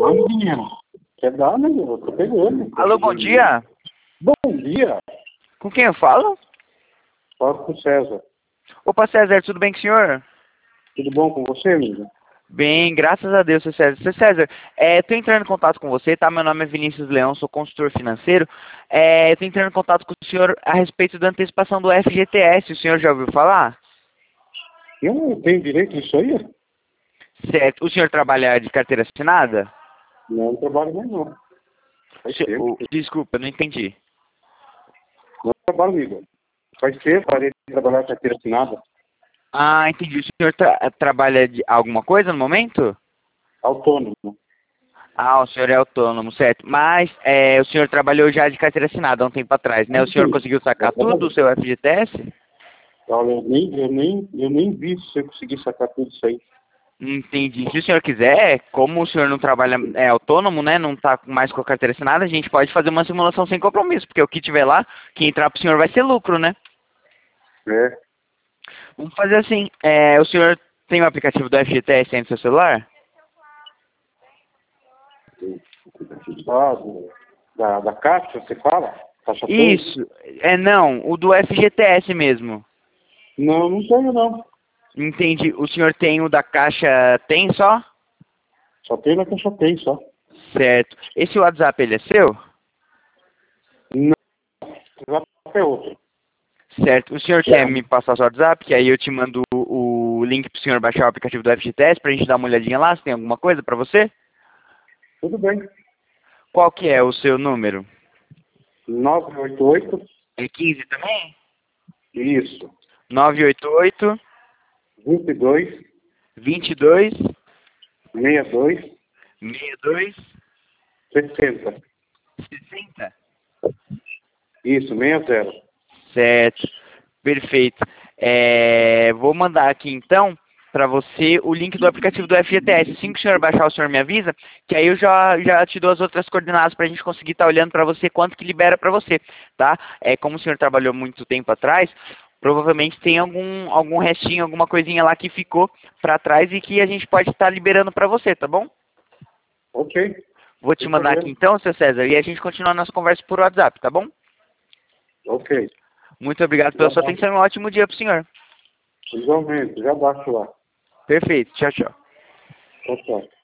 Manda dinheiro. Quer dar, né? Eu tô pegando. Alô, bom dia. Bom dia. Com quem eu falo? Fala com o César. Opa, César, tudo bem com o senhor? Tudo bom com você, amigo? Bem, graças a Deus, seu César. Seu César, tô entrando em contato com você, tá? Meu nome é Vinícius Leão, sou consultor financeiro. Eu tô entrando em contato com o senhor a respeito da antecipação do FGTS. O senhor já ouviu falar? Eu não tenho direito disso aí? Certo. O senhor trabalha de carteira assinada? Não trabalho mais, não. Faz tempo. Desculpa, não entendi. Não trabalho, amigo. Faz tempo, parei de trabalhar com carteira assinada. Ah, entendi. O senhor trabalha de alguma coisa no momento? Autônomo. Ah, o senhor é autônomo, certo. Mas o senhor trabalhou já de carteira assinada há um tempo atrás, né? O senhor conseguiu sacar tudo do seu FGTS? Olha, eu nem vi se eu conseguir sacar tudo isso aí. Entendi. Se o senhor quiser, como o senhor não trabalha, é autônomo, né? Não está mais com a carteira assinada, a gente pode fazer uma simulação sem compromisso, porque o que tiver lá, que entrar pro senhor vai ser lucro, né? É. Vamos fazer assim, o senhor tem o aplicativo do FGTS aí no seu celular? Da Caixa, você fala? Caixa Tem? Isso, não, o do FGTS mesmo. Não, não tenho, não. Entendi. O senhor tem o da Caixa, tem só? Só tem na Caixa Tem, só. Certo. Esse WhatsApp, ele é seu? Não, já é outro. Certo. O senhor quer me passar o seu WhatsApp, que aí eu te mando o link pro senhor baixar o aplicativo do FGTS pra gente dar uma olhadinha lá, se tem alguma coisa pra você? Tudo bem. Qual que é o seu número? 988, É 15 também? isso. 988 22, 22 62, 62 60. 60? Isso, 60. Certo. Perfeito. Vou mandar aqui então para você o link do aplicativo do FGTS. Assim que o senhor baixar, o senhor me avisa, que aí eu já te dou as outras coordenadas para a gente conseguir estar olhando para você quanto que libera para você, tá? Como o senhor trabalhou muito tempo atrás, provavelmente tem algum restinho, alguma coisinha lá que ficou para trás e que a gente pode estar liberando para você, tá bom? Ok. Vou te Sem mandar problema. aqui então, seu César, e a gente continua a nossa conversa por WhatsApp, tá bom? Ok. Muito obrigado pela sua atenção e um ótimo dia para o senhor. Igualmente, já baixo lá. Perfeito. Tchau, tchau. Tchau, tchau.